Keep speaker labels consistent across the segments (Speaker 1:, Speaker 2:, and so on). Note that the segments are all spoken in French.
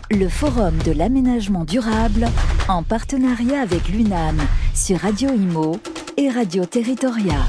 Speaker 1: Le Forum de l'aménagement durable en partenariat avec l'UNAM sur Radio Imo et Radio Territoria.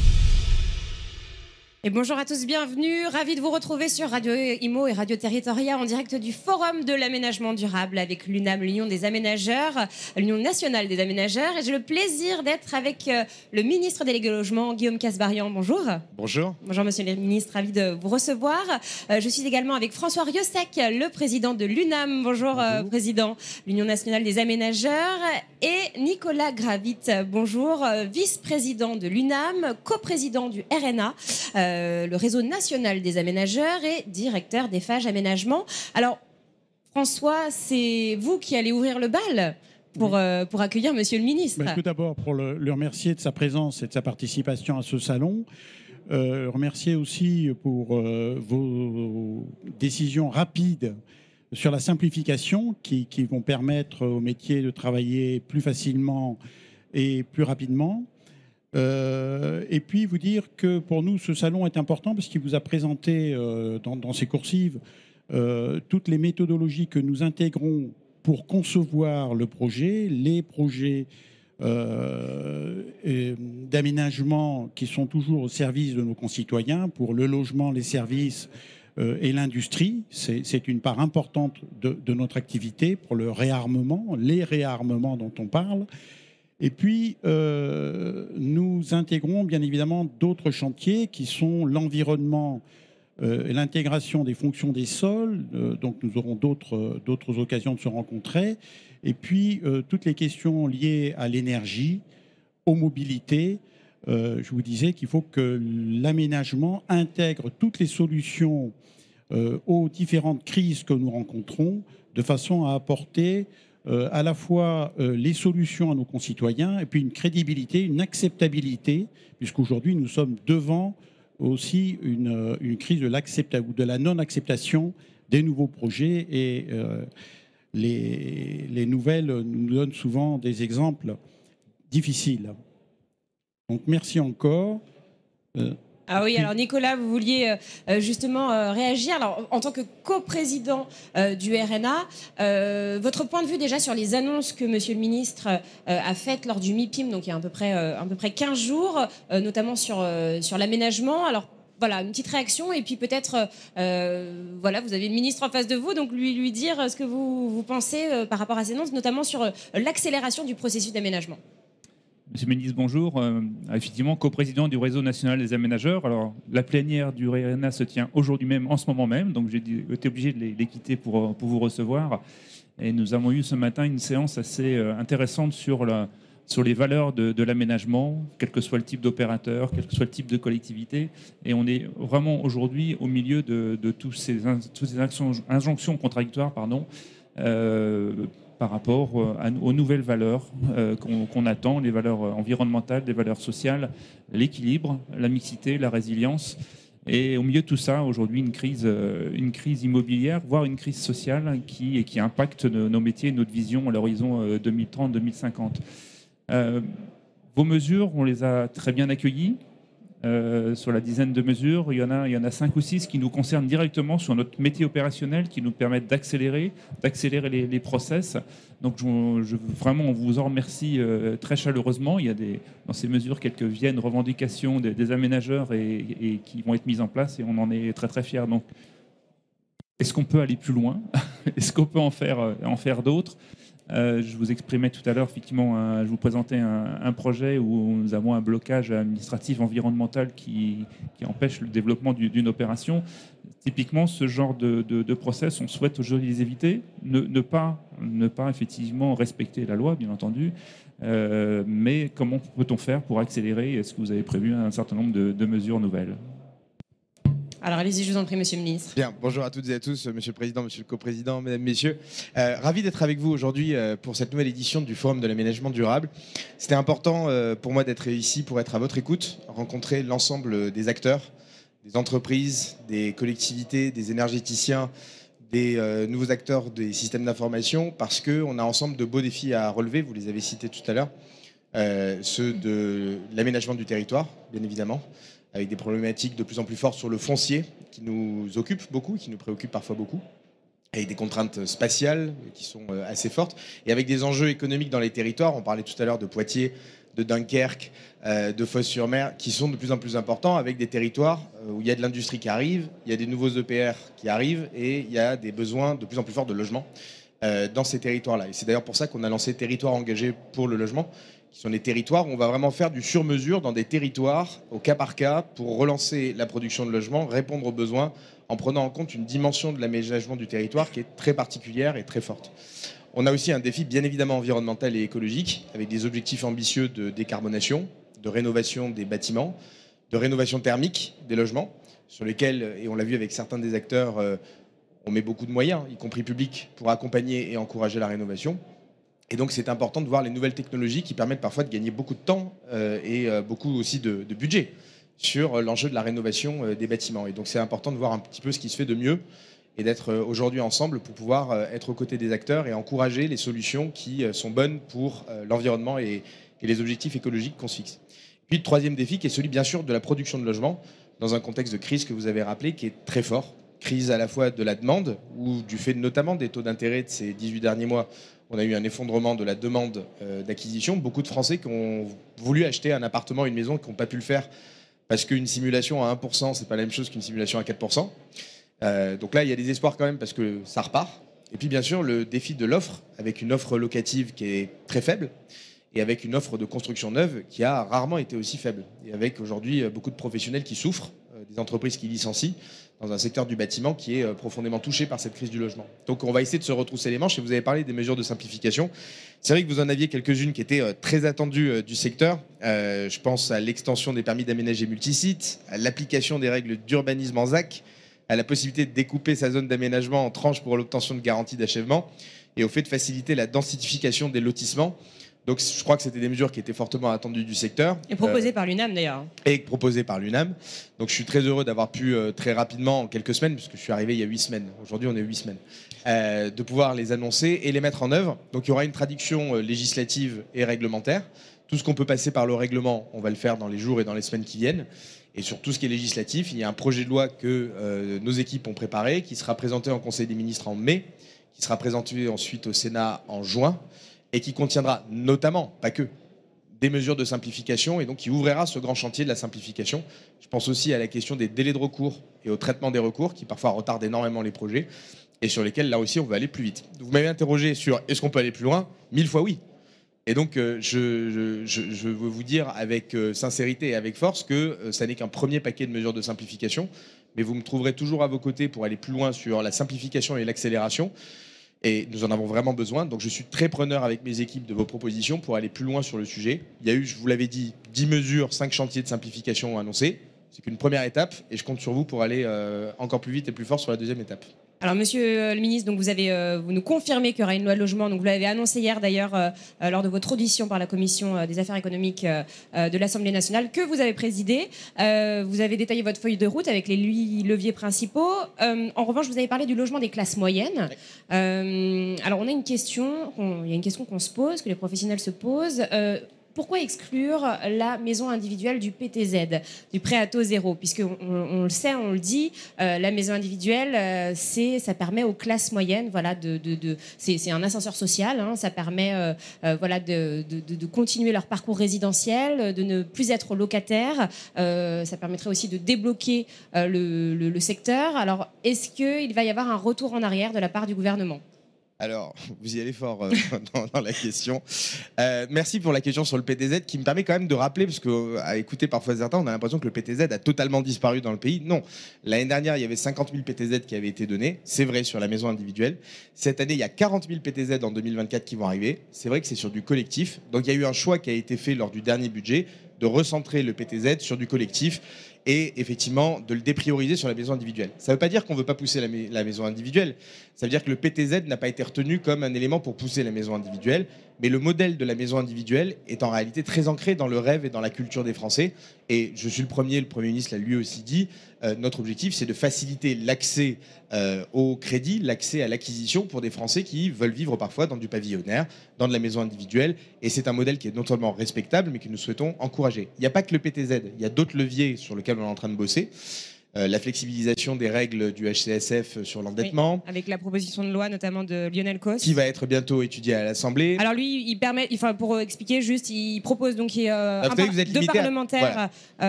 Speaker 2: Et bonjour à tous, bienvenue. Ravi de vous retrouver sur Radio Imo et Radio Territoria en direct du Forum de l'aménagement durable avec l'UNAM, l'Union des aménageurs, l'Union nationale des aménageurs. Et j'ai le plaisir d'être avec le ministre délégué au logement, Guillaume Kasbarian. Bonjour.
Speaker 3: Bonjour.
Speaker 2: Bonjour monsieur le ministre, ravi de vous recevoir. Je suis également avec François Riosec, le président de l'UNAM. Bonjour, président, l'Union nationale des aménageurs. Et Nicolas Gravit, bonjour, vice-président de l'UNAM, coprésident du RNA. Le réseau national des aménageurs et directeur d'Eiffage Aménagement. Alors, François, c'est vous qui allez ouvrir le bal pour accueillir Monsieur le ministre.
Speaker 4: Tout d'abord, pour le remercier de sa présence et de sa participation à ce salon. Remercier aussi pour vos décisions rapides sur la simplification qui vont permettre au métier de travailler plus facilement et plus rapidement. Et puis vous dire que pour nous ce salon est important parce qu'il vous a présenté dans ses coursives toutes les méthodologies que nous intégrons pour concevoir le projet, les projets d'aménagement qui sont toujours au service de nos concitoyens pour le logement, les services et l'industrie. C'est une part importante de notre activité pour le réarmement, les réarmements dont on parle. Et puis, nous intégrons bien évidemment d'autres chantiers qui sont l'environnement et l'intégration des fonctions des sols. Donc, nous aurons d'autres occasions de se rencontrer. Et puis, toutes les questions liées à l'énergie, aux mobilités. Je vous disais qu'il faut que l'aménagement intègre toutes les solutions aux différentes crises que nous rencontrons de façon à apporter à la fois les solutions à nos concitoyens et puis une crédibilité, une acceptabilité, puisqu'aujourd'hui nous sommes devant aussi une crise de la non-acceptation des nouveaux projets et les nouvelles nous donnent souvent des exemples difficiles. Donc merci encore.
Speaker 2: Ah oui, alors Nicolas, vous vouliez justement réagir. Alors, en tant que coprésident du RNA, votre point de vue déjà sur les annonces que Monsieur le ministre a faites lors du MIPIM, donc il y a à peu près 15 jours, notamment sur l'aménagement. Alors, voilà, une petite réaction et puis peut-être, voilà, vous avez le ministre en face de vous, donc lui dire ce que vous pensez par rapport à ces annonces, notamment sur l'accélération du processus d'aménagement.
Speaker 5: Monsieur le ministre, bonjour. Effectivement, coprésident du réseau national des aménageurs. Alors, la plénière du RNA se tient aujourd'hui même, en ce moment même. Donc, j'ai été obligé de les quitter pour vous recevoir. Et nous avons eu ce matin une séance assez intéressante sur les valeurs de l'aménagement, quel que soit le type d'opérateur, quel que soit le type de collectivité. Et on est vraiment aujourd'hui au milieu de toutes ces injonctions contradictoires, par rapport aux nouvelles valeurs qu'on attend, les valeurs environnementales, les valeurs sociales, l'équilibre, la mixité, la résilience. Et au milieu de tout ça, aujourd'hui, une crise immobilière, voire une crise sociale qui impacte nos métiers, notre vision à l'horizon 2030-2050. Vos mesures, on les a très bien accueillies. Sur la dizaine de mesures, il y en a 5 ou 6 qui nous concernent directement sur notre métier opérationnel, qui nous permettent d'accélérer les process. Donc vraiment, on vous en remercie très chaleureusement. Il y a dans ces mesures quelques viennes revendications des aménageurs et qui vont être mises en place et on en est très très fiers. Donc, est-ce qu'on peut aller plus loin? Est-ce qu'on peut en faire d'autres? Je vous exprimais tout à l'heure, effectivement, je vous présentais un projet où nous avons un blocage administratif environnemental qui empêche le développement d'une opération. Typiquement, ce genre de process, on souhaite aujourd'hui les éviter, ne pas effectivement respecter la loi, bien entendu, mais comment peut-on faire pour accélérer? Est-ce que vous avez prévu un certain nombre de mesures nouvelles?
Speaker 2: Alors allez-y, je vous en prie, monsieur le ministre.
Speaker 3: Bien, bonjour à toutes et à tous, monsieur le président, monsieur le coprésident, mesdames, messieurs. Ravi d'être avec vous aujourd'hui pour cette nouvelle édition du Forum de l'aménagement durable. C'était important pour moi d'être ici pour être à votre écoute, rencontrer l'ensemble des acteurs, des entreprises, des collectivités, des énergéticiens, des nouveaux acteurs des systèmes d'information, parce qu'on a ensemble de beaux défis à relever, vous les avez cités tout à l'heure, ceux de l'aménagement du territoire, bien évidemment, avec des problématiques de plus en plus fortes sur le foncier qui nous occupent beaucoup, qui nous préoccupent parfois beaucoup. avec des contraintes spatiales qui sont assez fortes, et avec des enjeux économiques dans les territoires. On parlait tout à l'heure de Poitiers, de Dunkerque, de Fos-sur-Mer, qui sont de plus en plus importants, avec des territoires où il y a de l'industrie qui arrive, il y a des nouveaux EPR qui arrivent, et il y a des besoins de plus en plus forts de logement dans ces territoires-là. Et c'est d'ailleurs pour ça qu'on a lancé Territoires engagés pour le logement, qui sont des territoires où on va vraiment faire du sur-mesure dans des territoires, au cas par cas, pour relancer la production de logements, répondre aux besoins, en prenant en compte une dimension de l'aménagement du territoire qui est très particulière et très forte. On a aussi un défi bien évidemment environnemental et écologique, avec des objectifs ambitieux de décarbonation, de rénovation des bâtiments, de rénovation thermique des logements, sur lesquels, et on l'a vu avec certains des acteurs, on met beaucoup de moyens, y compris publics, pour accompagner et encourager la rénovation. Et donc c'est important de voir les nouvelles technologies qui permettent parfois de gagner beaucoup de temps et beaucoup aussi de budget sur l'enjeu de la rénovation des bâtiments. Et donc c'est important de voir un petit peu ce qui se fait de mieux et d'être aujourd'hui ensemble pour pouvoir être aux côtés des acteurs et encourager les solutions qui sont bonnes pour l'environnement et les objectifs écologiques qu'on se fixe. Puis le troisième défi qui est celui bien sûr de la production de logements dans un contexte de crise que vous avez rappelé qui est très fort. Crise à la fois de la demande ou du fait notamment des taux d'intérêt de ces 18 derniers mois. On a eu un effondrement de la demande d'acquisition. Beaucoup de Français qui ont voulu acheter un appartement, une maison, qui n'ont pas pu le faire parce qu'une simulation à 1%, c'est pas la même chose qu'une simulation à 4%. Donc là, il y a des espoirs quand même parce que ça repart. Et puis bien sûr, le défi de l'offre, avec une offre locative qui est très faible et avec une offre de construction neuve qui a rarement été aussi faible. Et avec aujourd'hui beaucoup de professionnels qui souffrent, des entreprises qui licencient, dans un secteur du bâtiment qui est profondément touché par cette crise du logement. Donc on va essayer de se retrousser les manches et vous avez parlé des mesures de simplification. C'est vrai que vous en aviez quelques-unes qui étaient très attendues du secteur. Je pense à l'extension des permis d'aménager multisites, à l'application des règles d'urbanisme en ZAC, à la possibilité de découper sa zone d'aménagement en tranches pour l'obtention de garanties d'achèvement et au fait de faciliter la densification des lotissements. Donc je crois que c'était des mesures qui étaient fortement attendues du secteur.
Speaker 2: Et proposées par l'UNAM d'ailleurs.
Speaker 3: Et proposées par l'UNAM. Donc je suis très heureux d'avoir pu très rapidement, en quelques semaines, puisque je suis arrivé il y a 8 semaines, aujourd'hui on est 8 semaines, de pouvoir les annoncer et les mettre en œuvre. Donc il y aura une traduction législative et réglementaire. Tout ce qu'on peut passer par le règlement, on va le faire dans les jours et dans les semaines qui viennent. Et sur tout ce qui est législatif, il y a un projet de loi que nos équipes ont préparé, qui sera présenté en Conseil des ministres en mai, qui sera présenté ensuite au Sénat en juin, et qui contiendra notamment, pas que, des mesures de simplification, et donc qui ouvrira ce grand chantier de la simplification. Je pense aussi à la question des délais de recours et au traitement des recours, qui parfois retardent énormément les projets, et sur lesquels, là aussi, on veut aller plus vite. Vous m'avez interrogé sur est-ce qu'on peut aller plus loin ? 1000 fois oui. Et donc, je veux vous dire avec sincérité et avec force que ça n'est qu'un premier paquet de mesures de simplification, mais vous me trouverez toujours à vos côtés pour aller plus loin sur la simplification et l'accélération. Et nous en avons vraiment besoin. Donc je suis très preneur avec mes équipes de vos propositions pour aller plus loin sur le sujet. Il y a eu, je vous l'avais dit, 10 mesures, 5 chantiers de simplification annoncés. C'est qu'une première étape et je compte sur vous pour aller encore plus vite et plus fort sur la deuxième étape.
Speaker 2: Alors, monsieur le ministre, donc vous nous confirmez qu'il y aura une loi de logement. Donc, vous l'avez annoncé hier, d'ailleurs, lors de votre audition par la Commission des affaires économiques de l'Assemblée nationale, que vous avez présidée. Vous avez détaillé votre feuille de route avec les 8 leviers principaux. En revanche, vous avez parlé du logement des classes moyennes. Alors, il y a une question qu'on se pose, que les professionnels se posent. Pourquoi exclure la maison individuelle du PTZ, du prêt à taux zéro ? Puisqu'on le sait, on le dit, la maison individuelle, ça permet aux classes moyennes, voilà, c'est un ascenseur social, hein, ça permet voilà, de continuer leur parcours résidentiel, de ne plus être locataire. Ça permettrait aussi de débloquer le secteur. Alors, est-ce qu'il va y avoir un retour en arrière de la part du gouvernement ?
Speaker 3: Alors, vous y allez fort dans la question. Merci pour la question sur le PTZ qui me permet quand même de rappeler, parce qu'à écouter parfois certains, on a l'impression que le PTZ a totalement disparu dans le pays. Non, l'année dernière, il y avait 50 000 PTZ qui avaient été donnés. C'est vrai sur la maison individuelle. Cette année, il y a 40 000 PTZ en 2024 qui vont arriver. C'est vrai que c'est sur du collectif. Donc, il y a eu un choix qui a été fait lors du dernier budget de recentrer le PTZ sur du collectif et effectivement de le déprioriser sur la maison individuelle. Ça ne veut pas dire qu'on ne veut pas pousser la maison individuelle. Ça veut dire que le PTZ n'a pas été retenu comme un élément pour pousser la maison individuelle, mais le modèle de la maison individuelle est en réalité très ancré dans le rêve et dans la culture des Français. Et je suis le Premier ministre l'a lui aussi dit, notre objectif c'est de faciliter l'accès au crédit, l'accès à l'acquisition pour des Français qui veulent vivre parfois dans du pavillonnaire, dans de la maison individuelle. Et c'est un modèle qui est non seulement respectable, mais que nous souhaitons encourager. Il n'y a pas que le PTZ, il y a d'autres leviers sur lesquels on est en train de bosser. la flexibilisation des règles du HCSF sur l'endettement.
Speaker 2: Oui, avec la proposition de loi notamment de Lionel Cos.
Speaker 3: Qui va être bientôt étudiée à l'Assemblée.
Speaker 2: Alors lui, il permet, pour expliquer juste, il propose donc
Speaker 3: deux
Speaker 2: parlementaires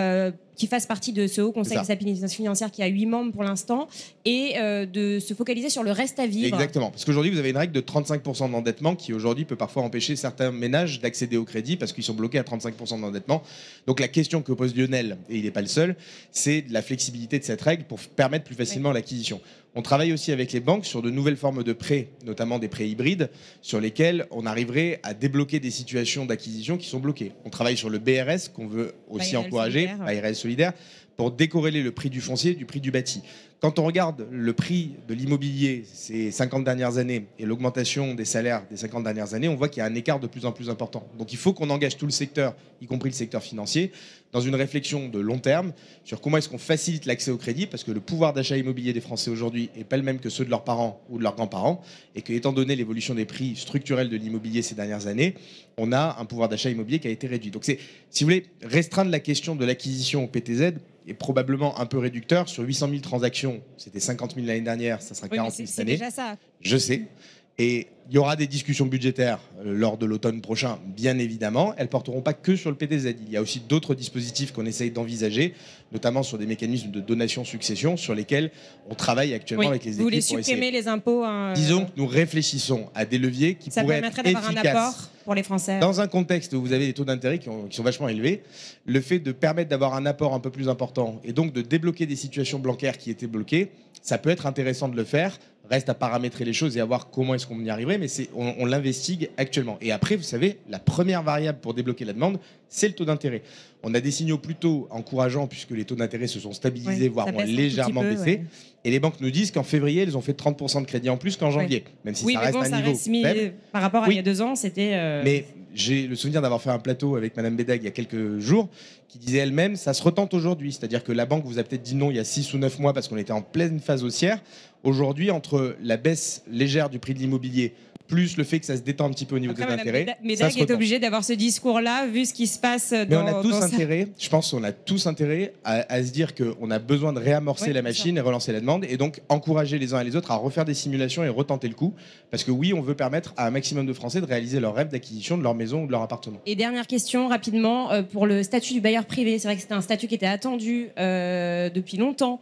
Speaker 2: qui fassent partie de ce Haut Conseil de stabilité financière qui a 8 membres pour l'instant et de se focaliser sur le reste à vivre.
Speaker 3: Exactement, parce qu'aujourd'hui vous avez une règle de 35% d'endettement qui aujourd'hui peut parfois empêcher certains ménages d'accéder au crédit parce qu'ils sont bloqués à 35% d'endettement. Donc la question que pose Lionel, et il n'est pas le seul, c'est de la flexibilité de cette règle pour permettre plus facilement l'acquisition. On travaille aussi avec les banques sur de nouvelles formes de prêts, notamment des prêts hybrides, sur lesquels on arriverait à débloquer des situations d'acquisition qui sont bloquées. On travaille sur le BRS, qu'on veut aussi encourager, ARL solidaire, pour décorréler le prix du foncier du prix du bâti. Quand on regarde le prix de l'immobilier ces 50 dernières années et l'augmentation des salaires des 50 dernières années, on voit qu'il y a un écart de plus en plus important. Donc il faut qu'on engage tout le secteur, y compris le secteur financier, dans une réflexion de long terme sur comment est-ce qu'on facilite l'accès au crédit, parce que le pouvoir d'achat immobilier des Français aujourd'hui n'est pas le même que ceux de leurs parents ou de leurs grands-parents, et que, étant donné l'évolution des prix structurels de l'immobilier ces dernières années, on a un pouvoir d'achat immobilier qui a été réduit. Donc c'est, si vous voulez, restreindre la question de l'acquisition au PTZ est probablement un peu réducteur. Sur 800 000 transactions, c'était 50 000 l'année dernière, ça sera 40 000 cette année.
Speaker 2: C'est déjà ça.
Speaker 3: Je sais. Et il y aura des discussions budgétaires lors de l'automne prochain, bien évidemment. Elles ne porteront pas que sur le PTZ. Il y a aussi d'autres dispositifs qu'on essaye d'envisager, notamment sur des mécanismes de donation-succession sur lesquels on travaille actuellement avec les équipes.
Speaker 2: Vous voulez supprimer les impôts
Speaker 3: Disons que nous réfléchissons à des leviers qui pourraient être efficaces. Ça permettrait d'avoir un apport
Speaker 2: pour les Français.
Speaker 3: Dans un contexte où vous avez des taux d'intérêt qui sont vachement élevés, le fait de permettre d'avoir un apport un peu plus important et donc de débloquer des situations bancaires qui étaient bloquées, ça peut être intéressant de le faire. Reste à paramétrer les choses et à voir comment est-ce qu'on y arriverait, mais on l'investigue actuellement. Et après, vous savez, la première variable pour débloquer la demande, c'est le taux d'intérêt. On a des signaux plutôt encourageants puisque les taux d'intérêt se sont stabilisés, voire ont légèrement baissé. Ouais. Et les banques nous disent qu'en février, elles ont fait 30% de crédit en plus qu'en janvier, même si ça reste un niveau faible.
Speaker 2: Par rapport à il y a 2 ans, c'était...
Speaker 3: Mais j'ai le souvenir d'avoir fait un plateau avec Madame Bédag il y a quelques jours qui disait elle-même, ça se retente aujourd'hui. C'est-à-dire que la banque vous a peut-être dit non il y a 6 ou 9 mois parce qu'on était en pleine phase haussière. Aujourd'hui, entre la baisse légère du prix de l'immobilier plus le fait que ça se détend un petit peu au niveau des intérêts.
Speaker 2: Médag est obligé d'avoir ce discours-là, vu ce qui se passe dans...
Speaker 3: Mais on a tous intérêt, je pense qu'on a tous intérêt à se dire qu'on a besoin de réamorcer la machine et relancer la demande, et donc encourager les uns et les autres à refaire des simulations et retenter le coup, parce que oui, on veut permettre à un maximum de Français de réaliser leur rêve d'acquisition de leur maison ou de leur appartement.
Speaker 2: Et dernière question, rapidement, pour le statut du bailleur privé. C'est vrai que c'était un statut qui était attendu depuis longtemps.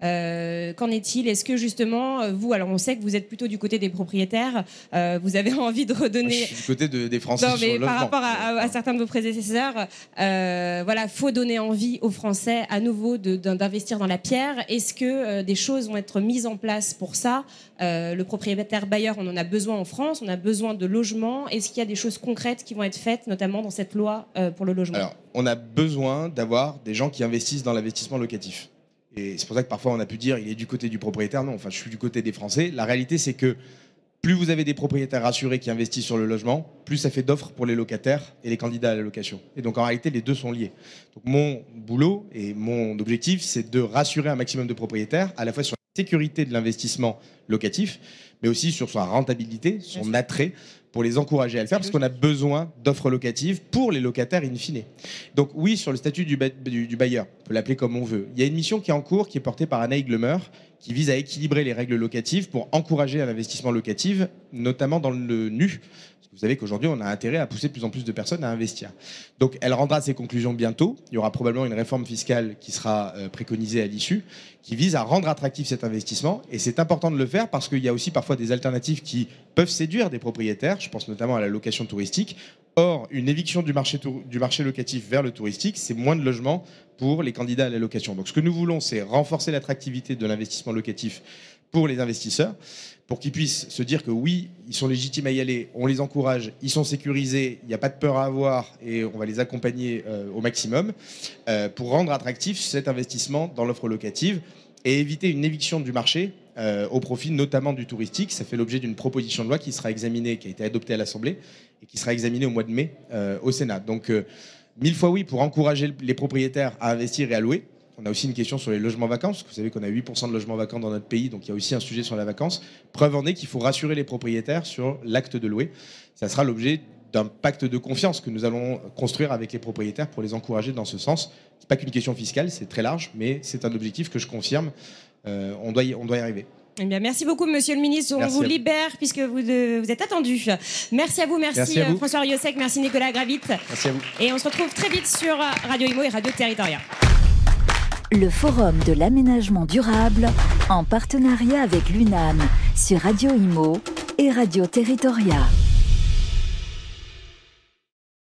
Speaker 2: Qu'en est-il? Est-ce que justement, vous, alors on sait que vous êtes plutôt du côté des propriétaires, vous avez envie de redonner...
Speaker 3: Moi, je suis du côté des Français.
Speaker 2: Non, mais par rapport à certains de vos prédécesseurs, voilà, faut donner envie aux Français à nouveau d'investir dans la pierre. Est-ce que des choses vont être mises en place pour ça? Le propriétaire bailleur, on en a besoin en France, on a besoin de logements. Est-ce qu'il y a des choses concrètes qui vont être faites, notamment dans cette loi pour le logement?
Speaker 3: Alors, on a besoin d'avoir des gens qui investissent dans l'investissement locatif. Et c'est pour ça que parfois on a pu dire il est du côté du propriétaire. Non, enfin je suis du côté des Français. La réalité c'est que plus vous avez des propriétaires rassurés qui investissent sur le logement, plus ça fait d'offres pour les locataires et les candidats à la location. Et donc en réalité les deux sont liés. Donc mon boulot et mon objectif c'est de rassurer un maximum de propriétaires à la fois sur la sécurité de l'investissement locatif, mais aussi sur sa rentabilité, son attrait, pour les encourager à le faire, parce qu'on a besoin d'offres locatives pour les locataires in fine. Donc oui, sur le statut du bailleur, on peut l'appeler comme on veut. Il y a une mission qui est en cours, qui est portée par Anaïg Lemer, qui vise à équilibrer les règles locatives pour encourager un investissement locatif, notamment dans le nu. Parce que vous savez qu'aujourd'hui, on a intérêt à pousser de plus en plus de personnes à investir. Donc elle rendra ses conclusions bientôt. Il y aura probablement une réforme fiscale qui sera préconisée à l'issue, qui vise à rendre attractif cet investissement. Et c'est important de le faire parce qu'il y a aussi parfois des alternatives qui peuvent séduire des propriétaires. Je pense notamment à la location touristique. Or, une éviction du marché locatif vers le touristique, c'est moins de logements pour les candidats à la location. Donc ce que nous voulons, c'est renforcer l'attractivité de l'investissement locatif pour les investisseurs, pour qu'ils puissent se dire que oui, ils sont légitimes à y aller, on les encourage, ils sont sécurisés, il n'y a pas de peur à avoir et on va les accompagner au maximum pour rendre attractif cet investissement dans l'offre locative et éviter une éviction du marché au profit notamment du touristique. Ça fait l'objet d'une proposition de loi qui sera examinée, qui a été adoptée à l'Assemblée et qui sera examinée au mois de mai au Sénat. Donc 1000 fois oui pour encourager les propriétaires à investir et à louer. On a aussi une question sur les logements vacants, parce que vous savez qu'on a 8% de logements vacants dans notre pays, donc il y a aussi un sujet sur la vacance. Preuve en est qu'il faut rassurer les propriétaires sur l'acte de louer. Ça sera l'objet d'un pacte de confiance que nous allons construire avec les propriétaires pour les encourager dans ce sens. C'est pas qu'une question fiscale, c'est très large, mais c'est un objectif que je confirme. On doit y arriver.
Speaker 2: Eh bien, merci beaucoup, monsieur le ministre. On vous libère puisque vous êtes attendu. Merci à vous, merci à vous. François Rieussec, merci Nicolas Gravit.
Speaker 3: Merci à vous.
Speaker 2: Et on se retrouve très vite sur Radio Imo et Radio Territoria.
Speaker 1: Le Forum de l'aménagement durable en partenariat avec l'UNAM sur Radio Imo et Radio Territoria.